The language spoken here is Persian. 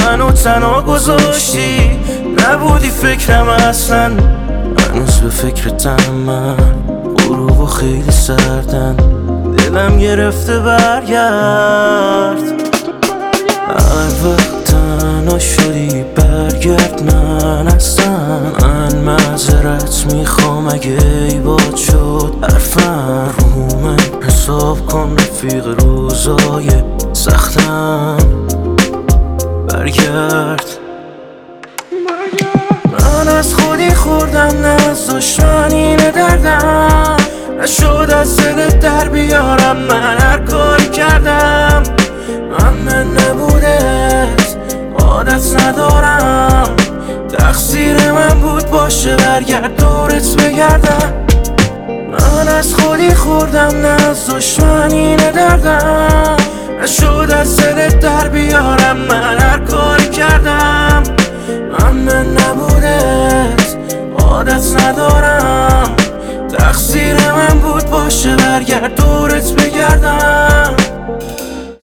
منو تنها گذاشتی، نبودی فکرم اصلا. هنوز به فکرتم من، غروبا خیلی سردن، دلم گرفته برگرد. هر وقت تنها شدی برگرد، من هستم. من معذرت میخوام اگه ای باد شد حرفم. رو من حساب کن رفیق، روزای سختم. برگرد. من از خودی خوردم، نه از دشمنی، نه دردم. نشد از دلت در بیارم، من هر کاری کردم. من نبودت عادت ندارم، تقصیر من بود باشه، برگرد دورت بگردم. من از خودی خوردم، نه از دشمنی، نه دردم. نشد از دلت در بیارم، من هر کاری کردم. من نبودت عادت ندارم، تقصیر من بود باشه، برگرد دورت بگردم.